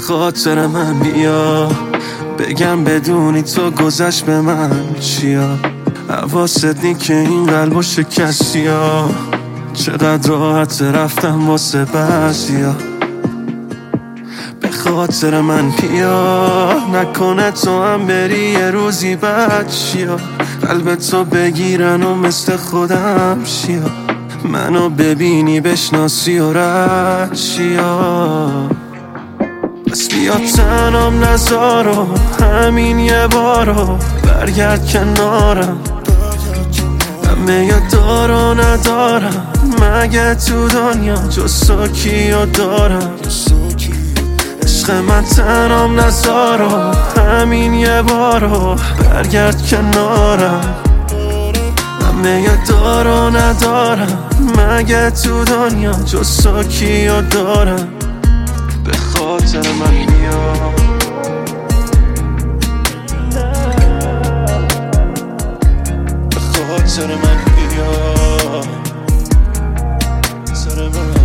خاطر من بیا، بگم بدونی تو گذشت به من چیا. حواست نی که این قلبو شکستی ها، چقدر راحت رفتم واسه بعضیا. به خاطر من بیا، نکنه تو هم بری یه روزی بد چیا. قلب تو بگیرن و مثل خودم شیا، منو ببینی بشناسی و رد چیا. بس بیا تنم نذارو، همین یه بارو برگرد کنارم. همه یا دارو ندارم، مگه تو دنیا جز تو کیو دارم. عشق من تنم نذارو، همین یه بارو برگرد کنارم. همه یا دارو ندارم، مگه تو دنیا جز تو کیو دارم. به خاطر من بیا، به خاطر من بیا، سر من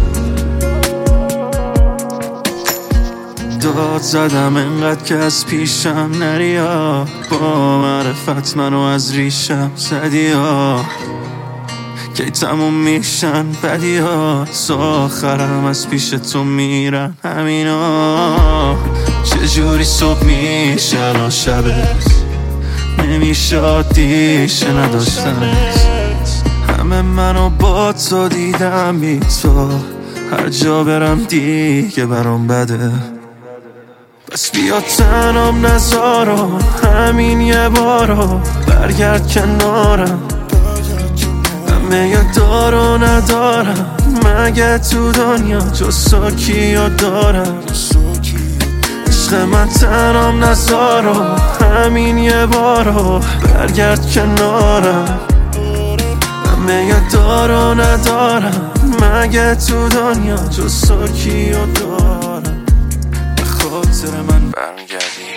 داد زدم انقدر که از پیشم نریا. با معرفت منو از ریشم زدی ها، کی تموم میشن بدی ها. تا آخرم از پیش تو میرن همینا. چجوری صبح میشن و شبت نمیشه عادیشه نداشتنت. همه منو با تو دیدم بی تو، هر جا برم دیگه برام بده. بس بیا تنم نذارو، همین یه بارو برگرد کنارم. همه یا دارو ندارم، مگه تو دنیا جز تو کیو دارم. عشق من تنم نذارو، همین یه بارو برگرد کنارم. همه یا دارو ندارم، مگه تو دنیا جز تو کیو دارم. به خاطر من برگردی